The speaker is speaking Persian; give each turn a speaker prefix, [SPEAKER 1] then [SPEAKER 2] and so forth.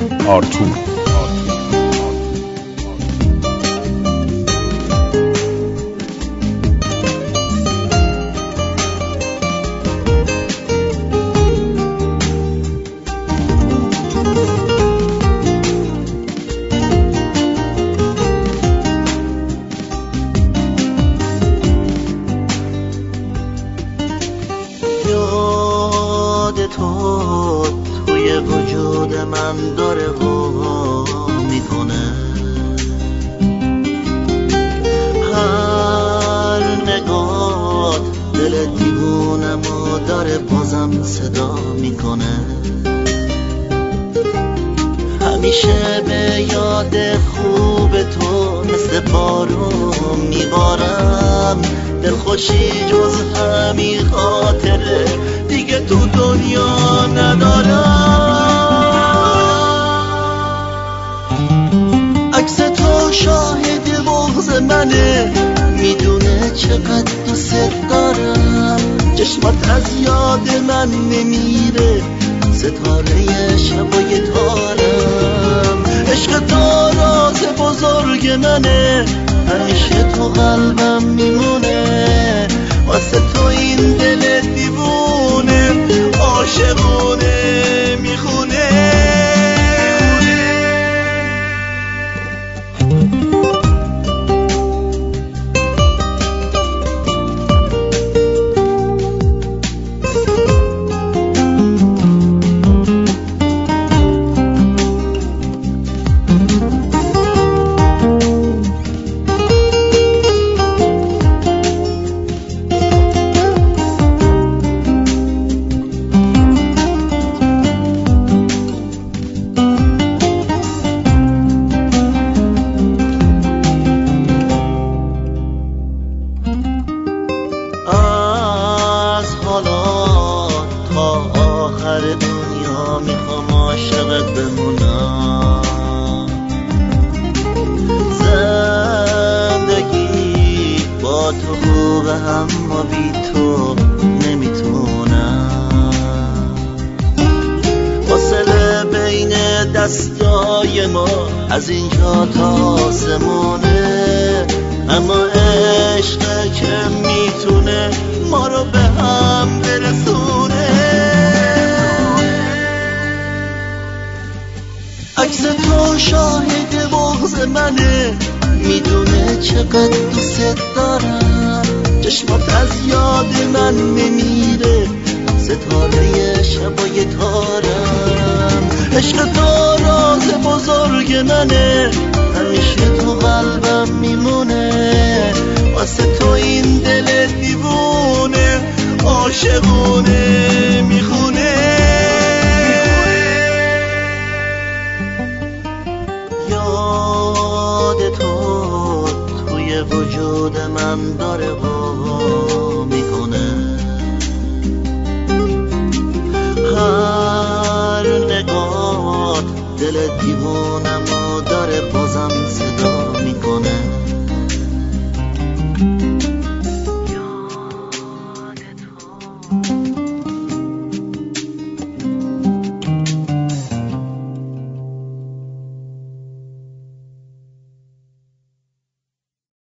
[SPEAKER 1] آرتور.
[SPEAKER 2] تو توی وجود من داره غوا میکنه، هر نگات دل دیوونمو داره بازم صدا میکنه. همیشه به یاد خوب تو مثل بارون میبارم، دلخوشی جز همین خاطره دیگه تو دنیا ندارم. عکس تو شاهد بغض منه، میدونه چقدر دوست دارم. چشمات از یاد من نمیره، ستاره شبای تارم. عشق تو راز بزرگ منه، همیشه تو قلبم میمونه. واسه تو این دل دیوونه عاشقونه میخونه. آخر دنیا میخوام عاشقت بمونم. زندگی با تو خوبه اما بی تو نمیتونم. فاصله بین دستای ما از اینجا تا آسمونه، اما عشق که میتونه ما رو به هم برسونه. عکس تو شاهد بغض منه، میدونه چقدر دوست دارم. چشمات از یاد من نمیره، ستاره شبای تارم. عشق تو راز بزرگ منه، همیشه تو قلبم میمونه. واسه تو این دل دیوونه عاشقونه